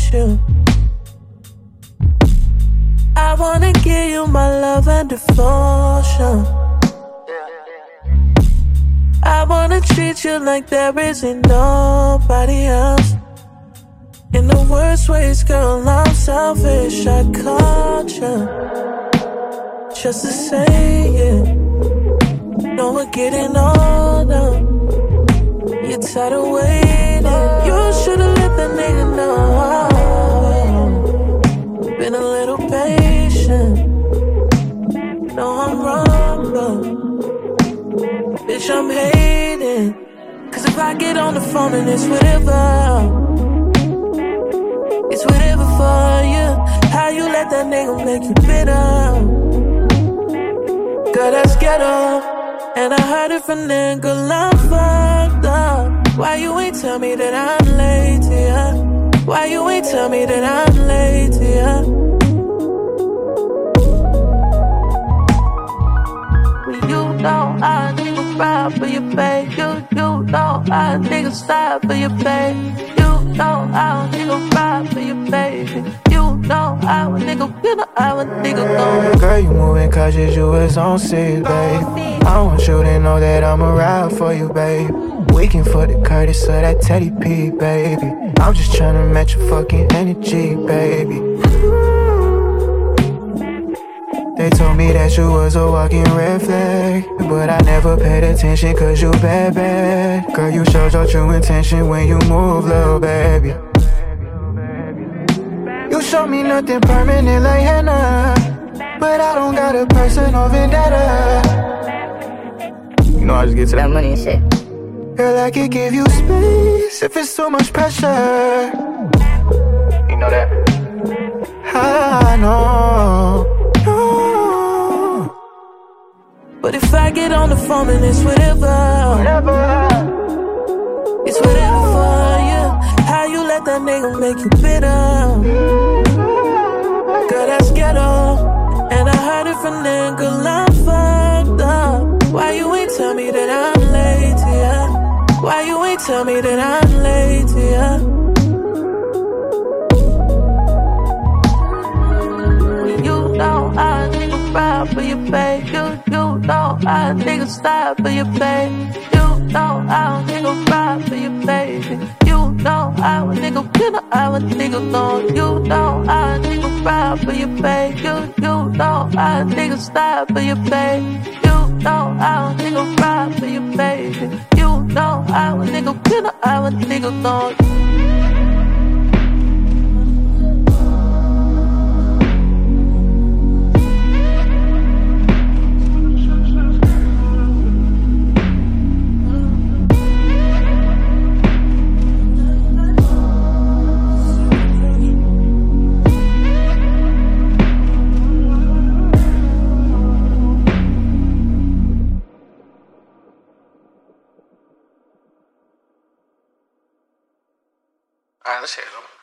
you. I wanna give you my love and devotion. I wanna treat you like there isn't nobody else. In the worst ways, girl, I'm selfish. I called you just to say it. No, we're getting older. You're tired of waiting. You should've let the nigga know. Been a little patient. No, I'm wrong, but bitch, I'm hating. Cause if I get on the phone and it's whatever, it's whatever for you. How you let that nigga make you bitter? Girl, that's ghetto. And I heard it from them, girl, I'm fucked up. Why you ain't tell me that I'm late to ya? Why you ain't tell me that I'm late to ya? You know I nigga ride for your pay. You know I nigga slide for your pay. You know I nigga ride for your baby. You know I a nigga, you know I a nigga go. Girl, you moving cautious, you was on seat, babe. I want you to know that I'ma ride for you, babe. Waiting for the Curtis or that Teddy P, baby. I'm just tryna match your fucking energy, baby. They told me that you was a walking red flag, but I never paid attention cause you bad, bad. Girl, you showed your true intention when you move, little baby. You showed me nothing permanent like henna, but I don't got a personal vendetta. You know I just get to that money and shit. Girl, I could give you space if it's too much pressure. You know that? I know. But if I get on the phone and it's whatever, it's whatever for you. How you let that nigga make you bitter? Girl, that's ghetto. And I heard it from them, girl, I'm fucked up. Why you ain't tell me that I'm late to ya? Why you ain't tell me that I'm late to ya? You know I nigga ride for your pay. You know I nigga slide for your pay. You know I nigga ride for your baby. You know I a nigga, you know I a nigga go. You know I nigga ride for your pay. You know I nigga slide for your pay. You know I a nigga ride for your baby. You know I a nigga, you know I a nigga go. Alright, let's hit them.